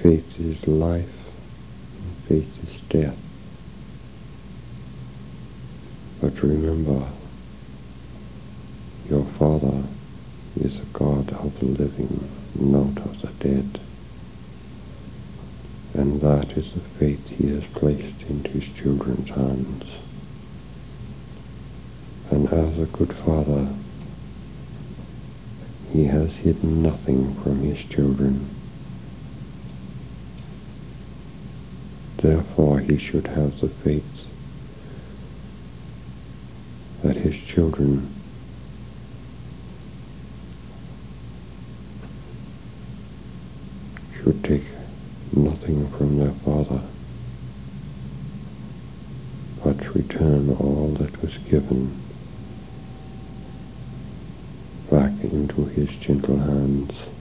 faith is life, and faith is death. But remember, your Father is a God of the living, not of the dead. And that is the faith he has placed into his children's hands. And as a good father, he has hidden nothing from his children. Therefore he should have the faith that his children should take nothing from their father, but return all that was given back into his gentle hands.